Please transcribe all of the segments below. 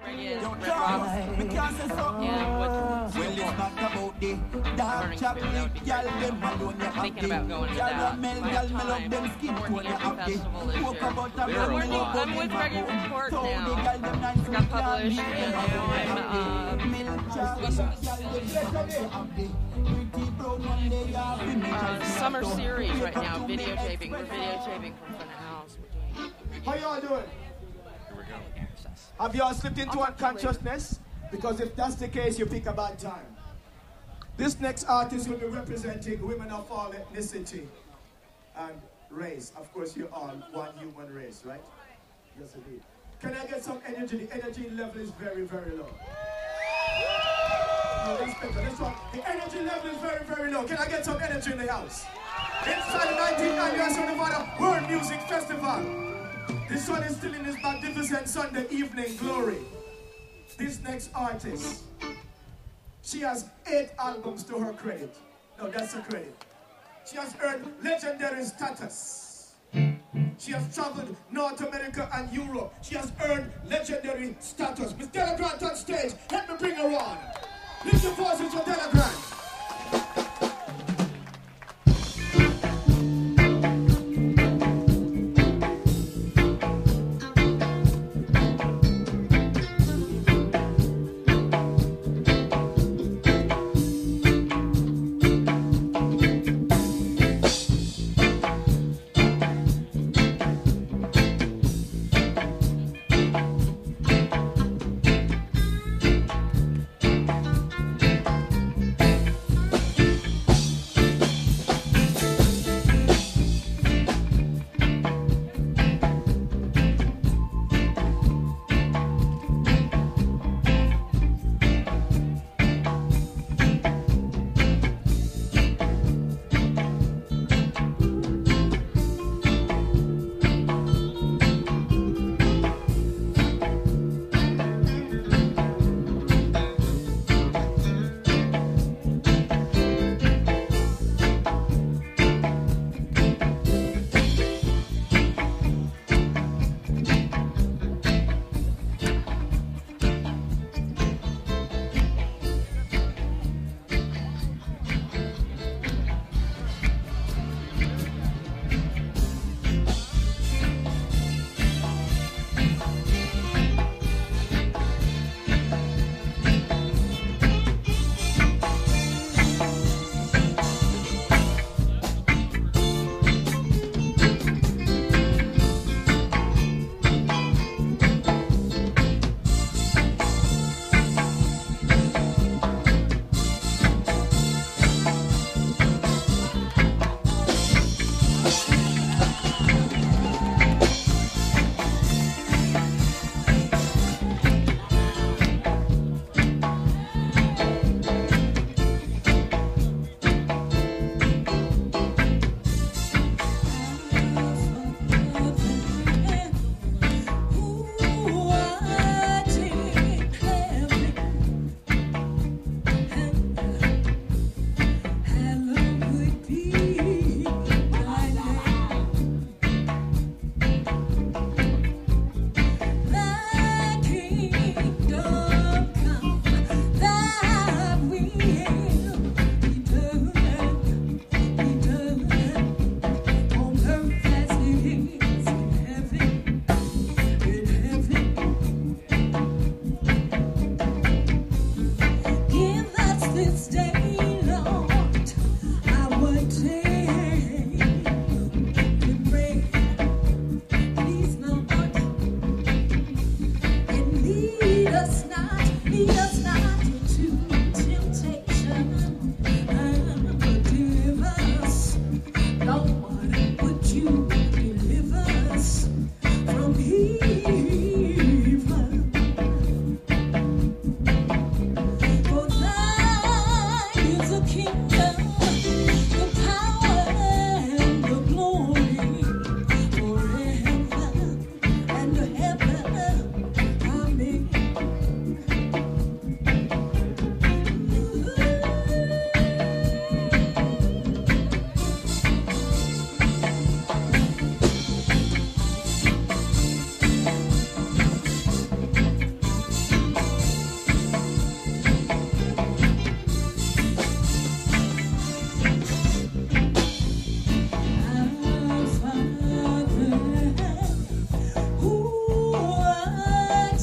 Red Rocks. Yeah, what? Well, it's not about the dark chocolate, y'all them alone, you have Thinking about going to that. caramel, y'all me love them skin tone, you have Festival this Talk year. about a I'm with Reggae Report now. Got published, and now I'm summer series right now, videotaping. We're videotaping from front of house. How y'all doing? Here we go. Have y'all slipped into unconsciousness? Because if that's the case, you pick a bad time. This next artist will be representing women of all ethnicity and race. Of course, you're all one human race, right? Yes, indeed. Can I get some energy? The energy level is very, very low. No, that's better. This one, the energy level is very, very low. Can I get some energy in the house? Inside the 19th anniversary Nevada World Music Festival. This one is still in this magnificent Sunday evening glory. This next artist, she has 8 albums to her credit. No, that's her credit. She has earned legendary status. She has traveled North America and Europe. She has earned legendary status. Miss Della Grant on stage. Let me bring her on. Lift your voices for Della Grant.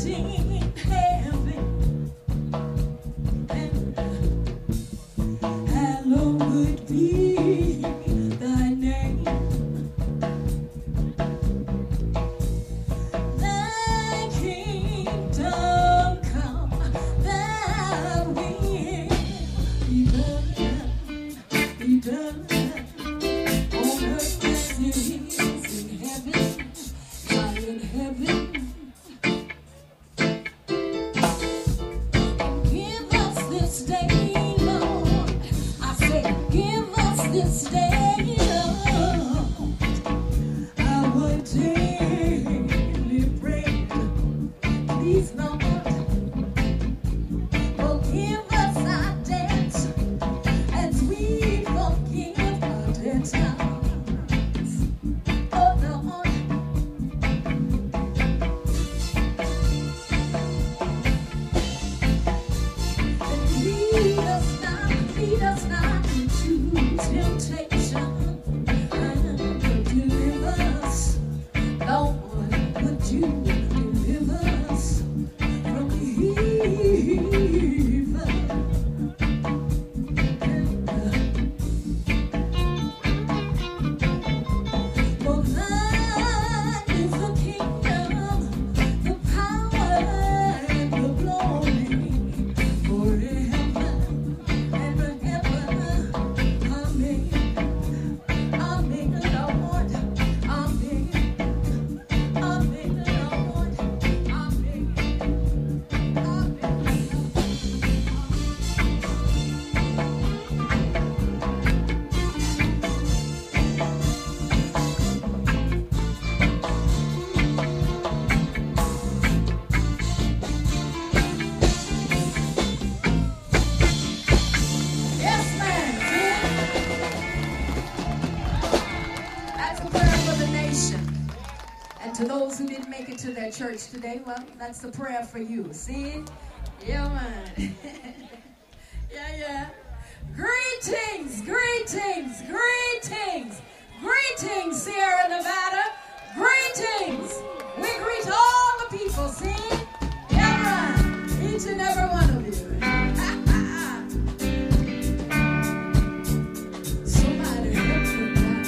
To those who didn't make it to their church today, well, that's the prayer for you. See? Yeah, man. Yeah. Greetings, greetings, greetings, greetings, Sierra Nevada. Greetings. We greet all the people. See? Yeah, man. Each and every one of you. Somebody help me now.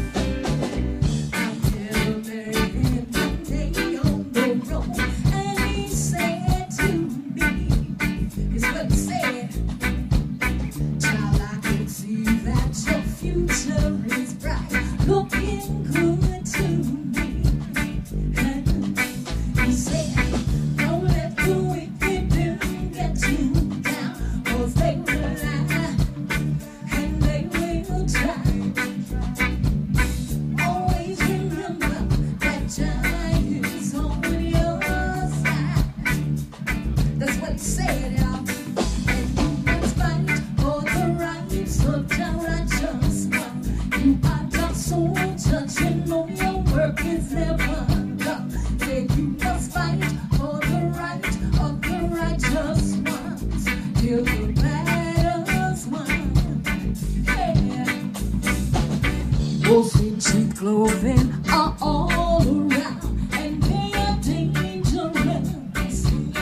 Clothing are all around and they are dangerous.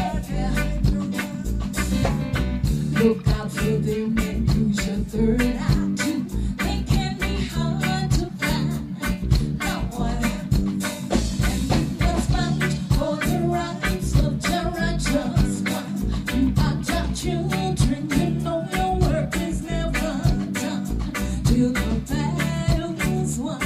Look out for them and use your third eye too. They can be hard to find. No one. And you must fight for the rights of the righteous one. You are just children, you know your work is never done till the battle's won.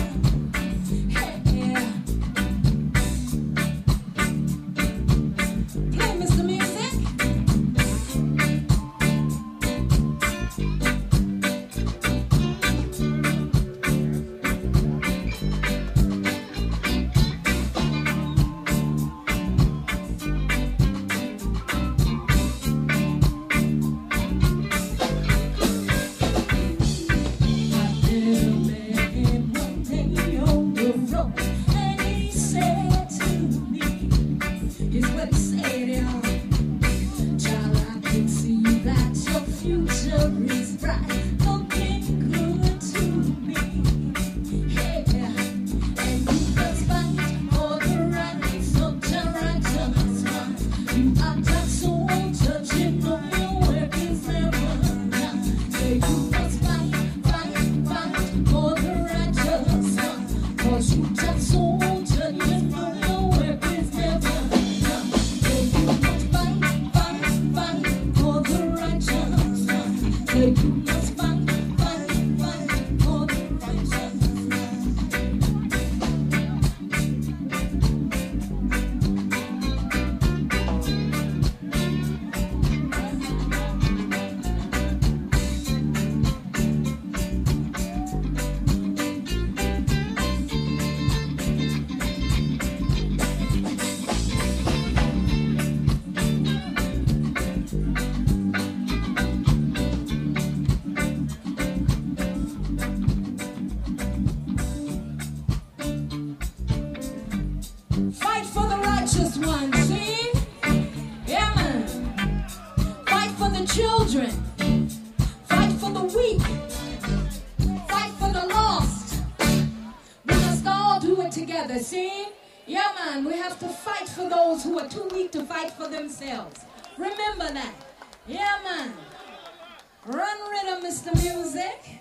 children. Fight for the weak. Fight for the lost. We must all do it together, see? Yeah, man, we have to fight for those who are too weak to fight for themselves. Remember that. Yeah, man. Run rhythm, Mr. Music.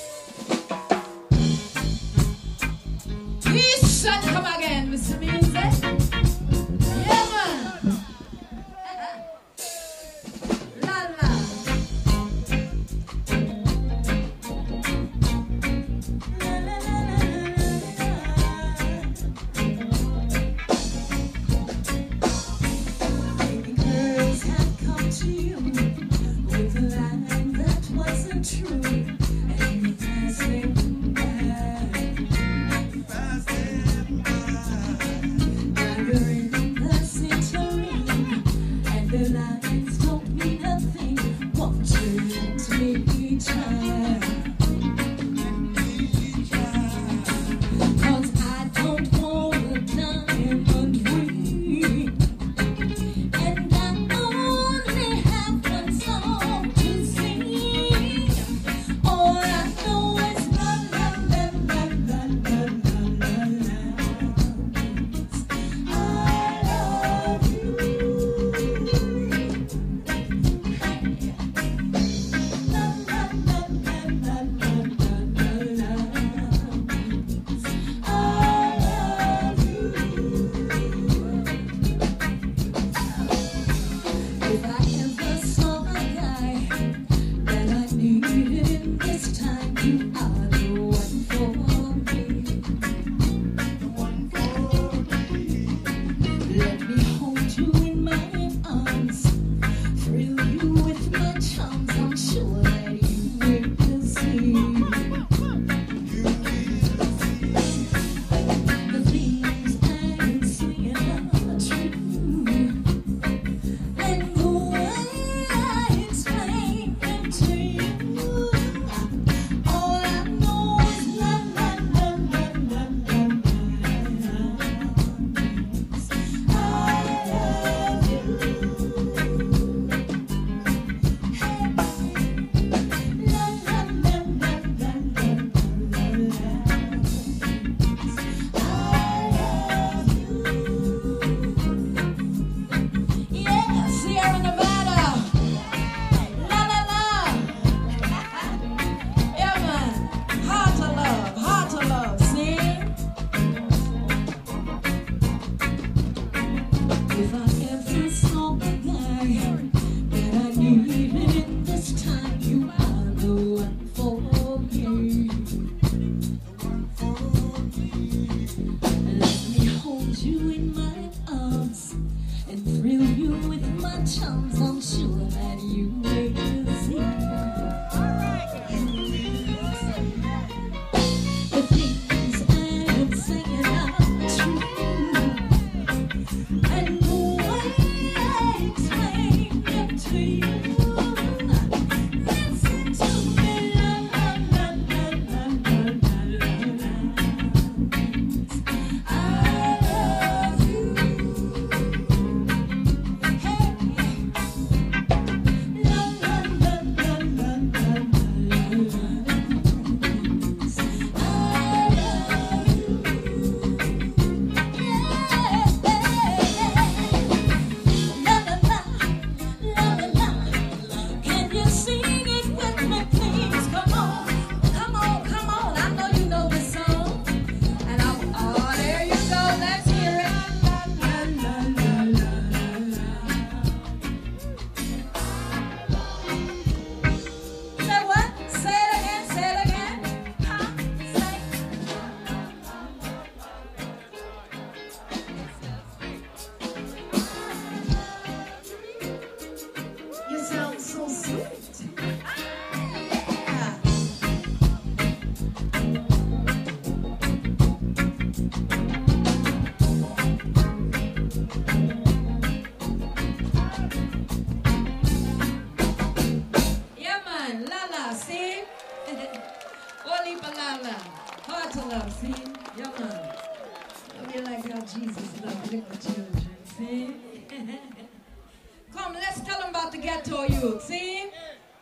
Peace and come again, Mr. Music. Yeah, man. La la. La la la la la. Baby girls have come to you with a line that wasn't true, and you're passing by. Gathering the centering, and the lines don't mean nothing. Won't you let me try? 'Cause I don't want a diamond ring, and I only have one song to sing. All I know is la la la la la la la la la. I love you. La la la la la la la la. I love you. If I ever saw a guy that I needed in this time, you are the one for me. Let me hold you in my arms, thrill you with my charms. I'm sure that you will see. The things I'm singing are true, and the way I explain them to you, all I know is la la la la la la la. I love you. Hey, la la la la la la la la. I love you. Yeah, Sierra Nevada. La la la. Yeah, man. Hard to love, see? If I ever saw a guy that I needed in this time, you are the one for me. Let me hold you in my arms and thrill you with my charms. I'm sure that you will see. The things I'm singing are true, and the way I explain them to you. Listen to me, la la la la la la la la. I love you. Hey, la la la la la la la la. I love you. La la la, la la la. Can you sing it with me, please? Come on, come on, come on. I know you know this song, and oh, there you go. Let's hear it. La la la la la la. Say what? Say it again. Say it again. Huh? Say. You sound so sweet. Yeah. Yeah, man. La la, see? Only for la la. Hard to love, see? Yeah, man. Love you like how Jesus loved little children, see? Come, let's tell them about the ghetto youth, see?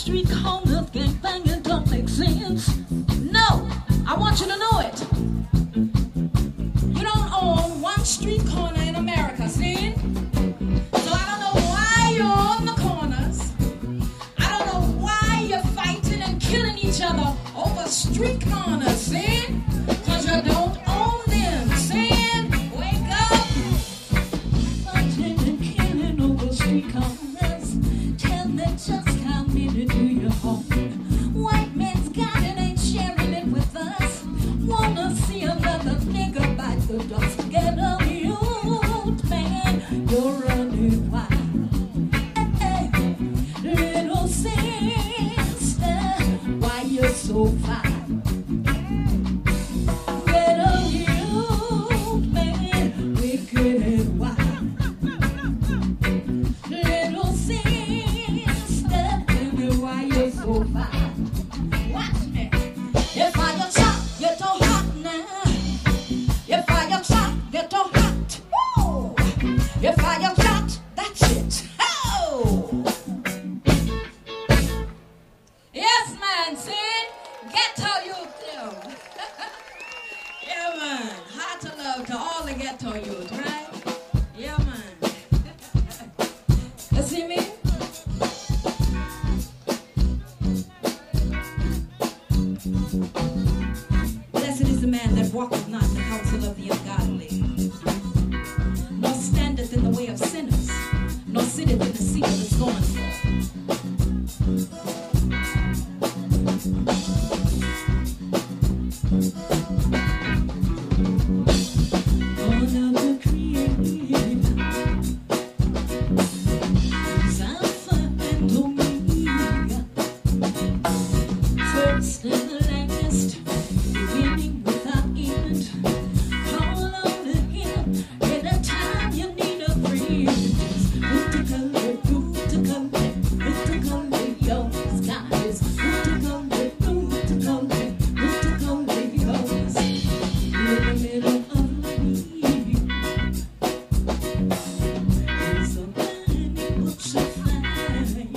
street corners, gangbanging don't make sense. No, I want you to know it. You don't own one street corner in America, see? So I don't know why you're on the corners. I don't know why you're fighting and killing each other over street corners, see? Because you don't own them, see? Wake up! Fighting and killing over street corners. Tell me just how many do you own? White man's got it, ain't sharing it with us. Wanna see another nigga bite the dust. Get up, youth, man, you're running wild. Hey, hey, little sister, why you so fine? Get up, youth, man, wicked and wild. Little sister, tell me why you so fine. Watch me. If I your shot, get so hot now. If I your shot, get so hot. Woo! If I your shot, that's it. Oh! Yes, man, see? Ghetto youth, too. Yeah, man. Heart of love to all the ghetto youth, right? Yeah, man. You see me? Blessed is the man that walketh not in the counsel of the ungodly, nor standeth in the way of sinners, nor sitteth in the seat of the scornful. All of the created is Alpha and Omega, first and the last, beginning without end. Call on him anytime you need a friend. Root to come, yours, guys. Root to come, yours. In the middle of the week is a man looks so fine.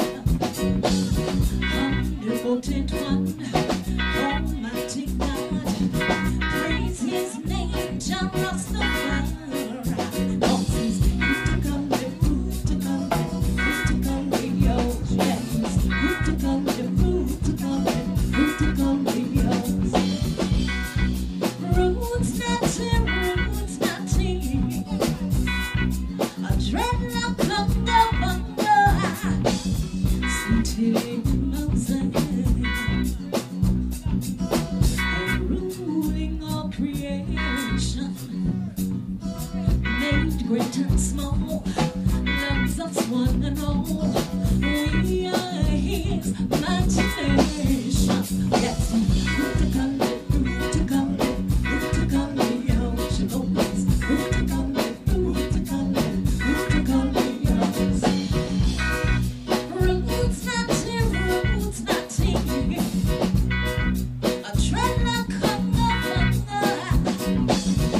Omnipotent one, Almighty God, praise His name, Jah Rastafari. Oh, he's root to come, yours, yes. Root to come, yours. Roots nothing. A dreadlock of the wonder, seated in Mount ruling all creation, made great and small, loves us one and all. We are His imagination. Yes, root to come, yours. You know this. Root to come, yours. Roots nothing. A dreadlock of the wonder.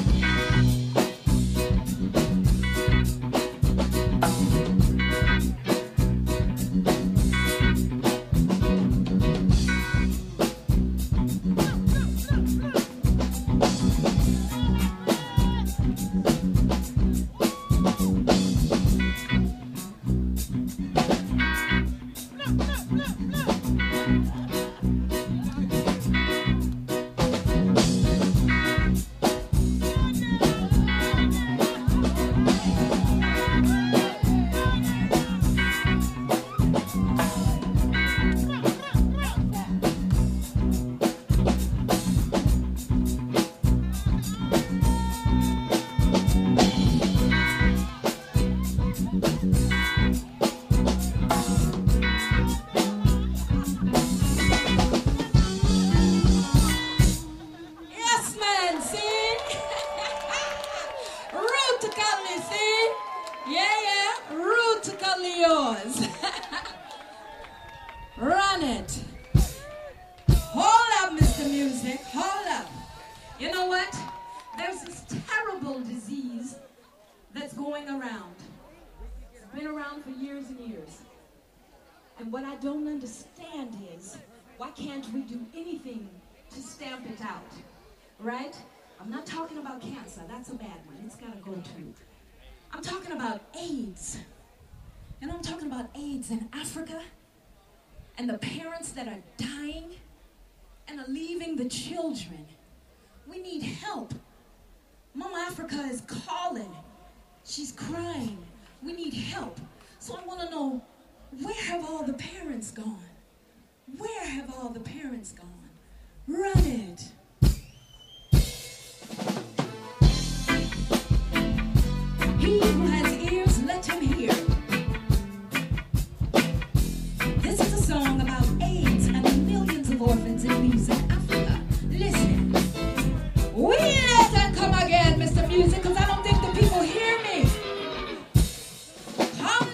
yours. Run it. Hold up, Mr. Music. Hold up. You know what? There's this terrible disease that's going around. It's been around for years and years. And what I don't understand is, why can't we do anything to stamp it out, right? I'm not talking about cancer, that's a bad one, it's gotta go too. I'm talking about AIDS. And I'm talking about AIDS in Africa, and the parents that are dying and are leaving the children. We need help. Mama Africa is calling. She's crying. We need help. So I want to know, where have all the parents gone? Where have all the parents gone? Run it. He who has ears, let him hear. This is a song about AIDS and the millions of orphans and leaves in Africa. Listen. We let that come again, Mr. Music, because I don't think the people hear me. Calm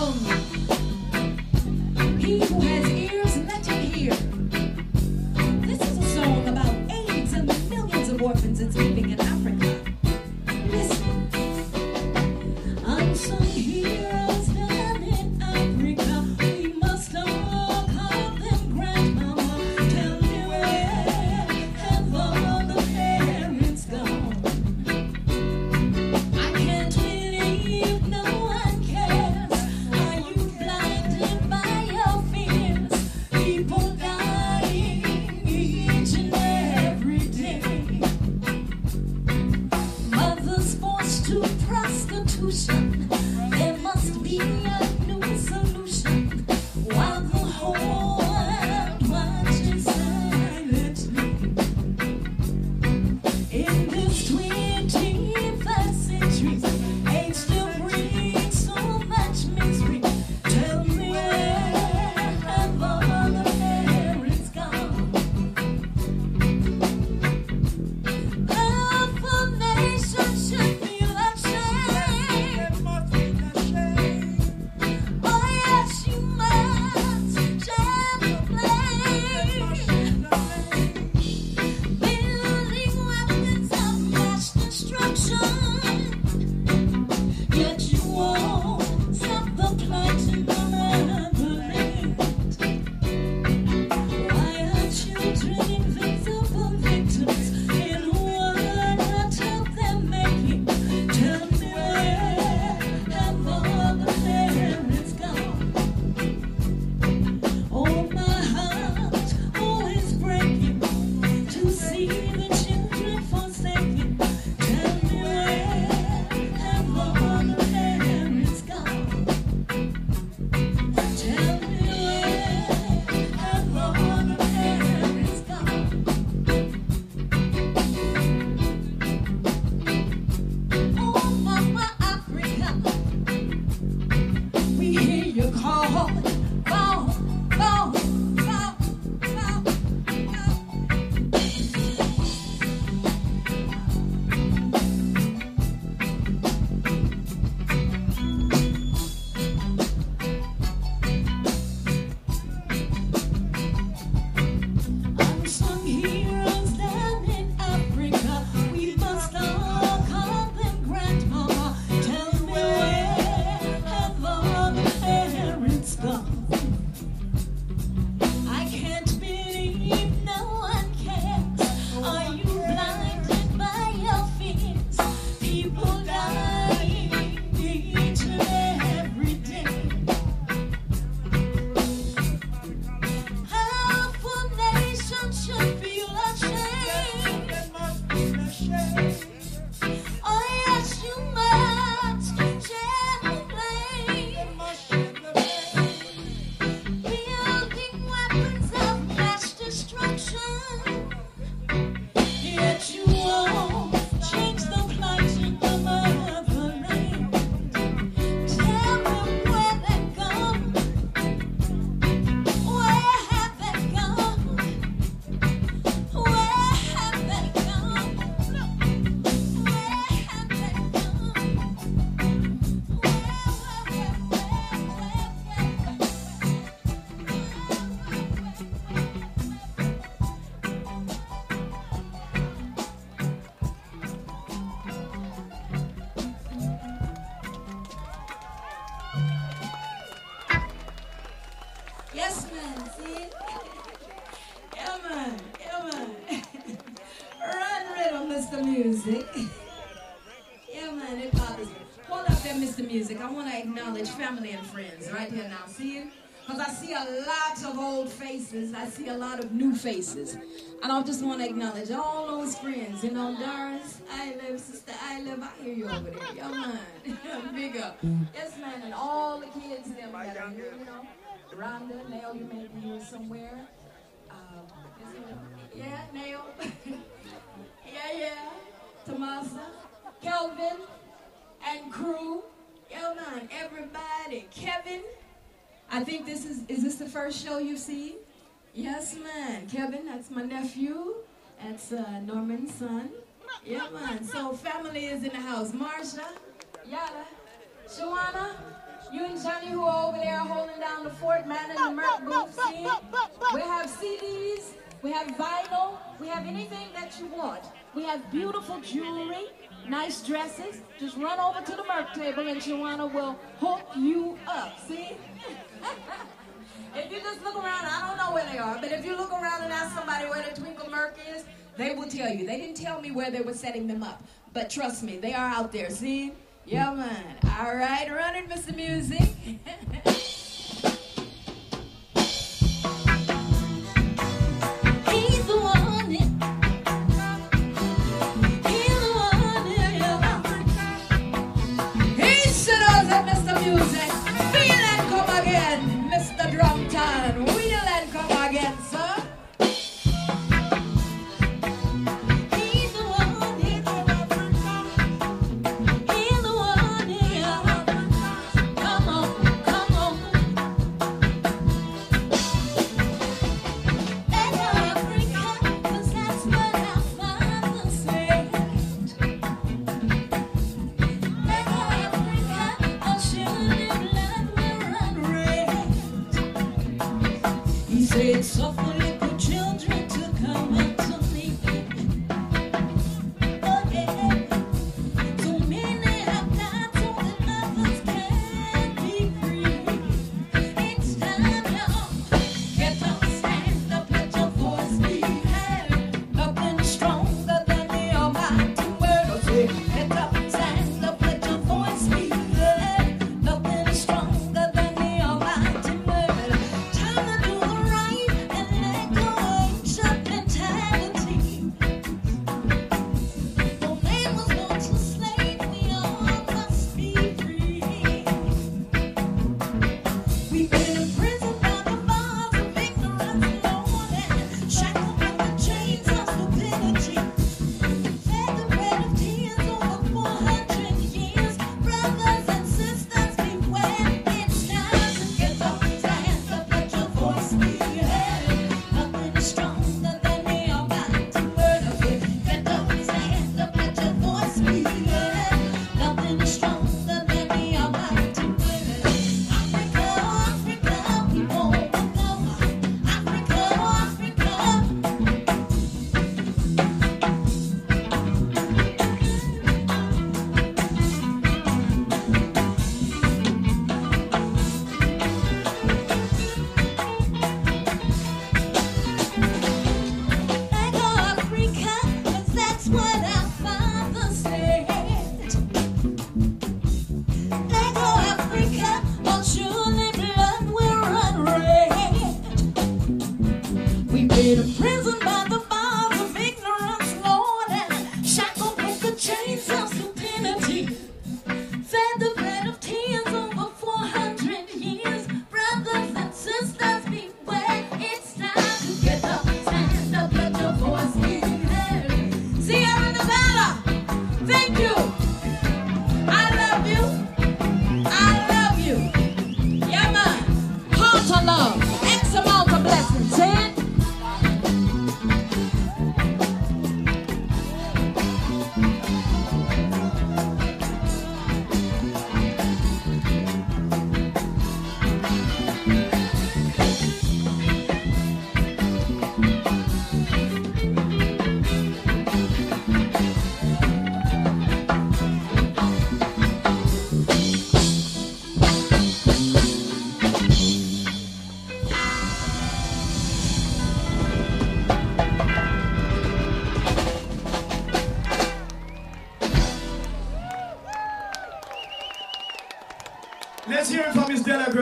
down. He who has ears, let him hear. This is a song about AIDS and the millions of orphans it's leaving in Africa. Listen. Unsung heroes down in Africa. We must all call them grandmama. Tell me, where have all the parents gone? I can't believe no one cares. Are you blinded by your fears? People dying each and every day. Mothers forced to prostitution. There must be a new solution. While the whole world watches silently. In this 21st century, age still brings so much misery. Tell me, where have all the parents gone? Our nation should feel ashamed. Oh yes, you must share the blame. Building weapons of mass destruction, yet you won't stop the plotting on another land. Why are children invisible victims in what attempt they're making? Tell me, where have all the parents gone? Oh, my heart always breaking to see the children forsaken. Tell me, where have all the parents gone? Tell me, where have all the parents gone? Oh, Mama Africa, we hear you call, call, call, call, call, call. Unsung heroes down in Africa. We must all call them grandmama. Tell me, where have all the parents gone? Yes, man. See? Yeah, man. Yeah, man. Run rhythm, Mr. Music. Yeah, man, it bothers me. Hold up there, Mr. Music. I want to acknowledge family and friends right here now. See it? Because I see a lot of old faces. I see a lot of new faces. And I just want to acknowledge all those friends. You know, Doris, I live, Sister I live. I hear you over there. Yeah, man. Big up. Yes, man. And all the kids them that are here, you know. Rhonda, Nail, you may be here somewhere. Yeah, Nail. Yeah. Tomasa, Kelvin, and crew. Yeah, man. Everybody. Kevin. I think is this the first show you've seen? Yes, man. Kevin, that's my nephew. That's Norman's son. Yeah, man. So family is in the house. Marsha, Yada, Shawana, you and Johnny who are over there holding down the fort, man, in the Merc booth scene. We have CDs, we have vinyl, we have anything that you want. We have beautiful jewelry, nice dresses. Just run over to the Merc table and Shawana will hook you up, see? If you just look around, I don't know where they are, but if you look around and ask somebody where the Twinkle Merc is, they will tell you. They didn't tell me where they were setting them up, but trust me, they are out there, see? Yeah, man. All right, run it, Mr. Music. He's the one, he's the one, he should have Mr. Music. Feel and come again, Mr. Drumton. Wheel and come again, sir. He's the one, he's the one, yeah. Come on, come on. Echo Africa, 'cause that's what I find the same. Echo Africa, I'll surely blood will run red. He said, suffer little children to come unto me. Oh, yeah. So many have died so that others can be free. It's time, y'all. Get up, stand up, let your voice be heard. Nothing stronger than the almighty word. Oh, say, get up, stand up, let your voice be heard. Nothing stronger than the almighty word. Time to do the right and let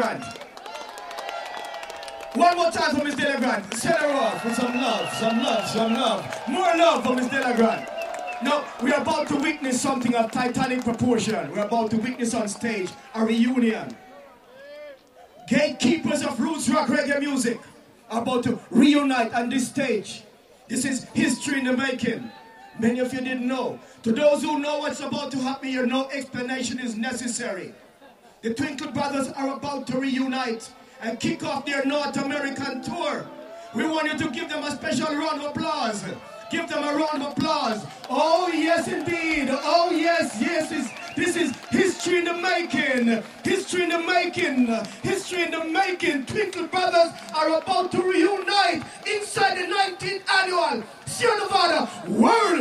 Grant. One more time for Miss Della Grant. Set her off with some love, some love, some love. More love for Miss Della Grant. Now, we are about to witness something of titanic proportion. We're about to witness on stage a reunion. Gatekeepers of roots rock reggae music are about to reunite on this stage. This is history in the making. Many of you didn't know. To those who know what's about to happen here, no explanation is necessary. The Twinkle Brothers are about to reunite and kick off their North American tour. We want you to give them a special round of applause. Give them a round of applause. Oh yes indeed. Oh yes, yes. This is history in the making. History in the making. History in the making. Twinkle Brothers are about to reunite inside the 19th annual Sierra Nevada World